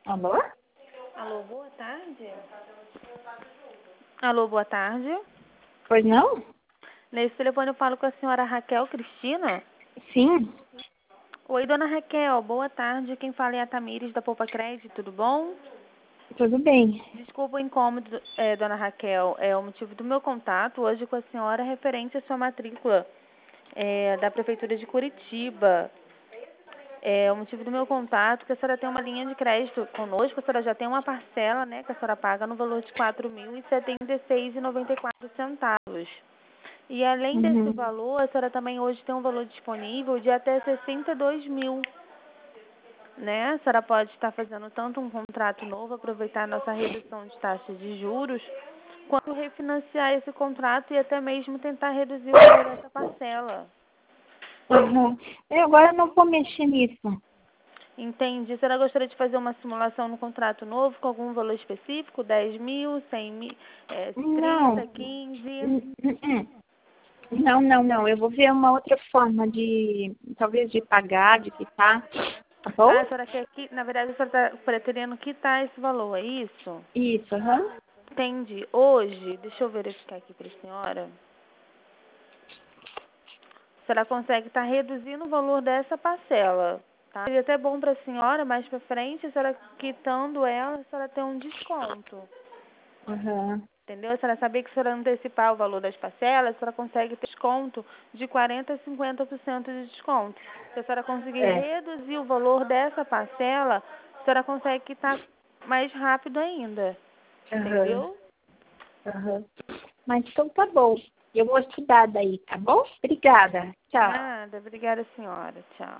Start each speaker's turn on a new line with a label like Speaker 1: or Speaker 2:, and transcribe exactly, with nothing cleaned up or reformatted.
Speaker 1: Alô?
Speaker 2: Alô, boa tarde. Alô, boa tarde.
Speaker 1: Pois não?
Speaker 2: Nesse telefone eu falo com a senhora Raquel Cristina.
Speaker 1: Sim,
Speaker 2: Oi, dona Raquel, boa tarde. Quem fala é a Tamires da Poupa Crédito, tudo bom?
Speaker 1: tudo bem.
Speaker 2: Desculpa o incômodo, é, dona Raquel. É o motivo do meu contato hoje com a senhora referente à sua matrícula é, da Prefeitura de Curitiba. É, o motivo do meu contato é que a senhora tem uma linha de crédito conosco, a senhora já tem uma parcela, né, que a senhora paga no valor de quatro mil e setenta e seis reais e noventa e quatro centavos. E além desse
Speaker 1: Uhum.
Speaker 2: valor, a senhora também hoje tem um valor disponível de até sessenta e dois mil, né? A senhora pode estar fazendo tanto um contrato novo, aproveitar a nossa redução de taxa de juros, quanto refinanciar esse contrato e até mesmo tentar reduzir o valor dessa parcela.
Speaker 1: Uhum. Eu agora não vou mexer nisso.
Speaker 2: Entende? A senhora gostaria de fazer uma simulação no contrato novo com algum valor específico? dez mil, cem mil, é,
Speaker 1: Não.
Speaker 2: trinta, quinze?
Speaker 1: Hum, hum, hum. Não, não, não. Eu vou ver uma outra forma de, talvez de pagar, de quitar. Tá bom?
Speaker 2: Ah, a senhora quer que, na verdade, a senhora está pretendendo quitar esse valor, é isso?
Speaker 1: Isso, aham.
Speaker 2: Entendi. Hoje, deixa eu verificar aqui para a senhora. A senhora consegue estar reduzindo o valor dessa parcela, tá? Seria até bom para a senhora, mais para frente, a senhora quitando ela, a senhora tem um desconto.
Speaker 1: Aham.
Speaker 2: Entendeu? A senhora sabia que se a senhora antecipar o valor das parcelas, a senhora consegue ter desconto de quarenta por cento a cinquenta por cento de desconto. Se a senhora conseguir
Speaker 1: É.
Speaker 2: reduzir o valor dessa parcela, a senhora consegue quitar mais rápido ainda.
Speaker 1: Aham.
Speaker 2: Entendeu?
Speaker 1: Aham. Mas então tá bom. Eu vou estudar daí, tá bom? Obrigada. Tchau.
Speaker 2: Nada. Obrigada, senhora. Tchau.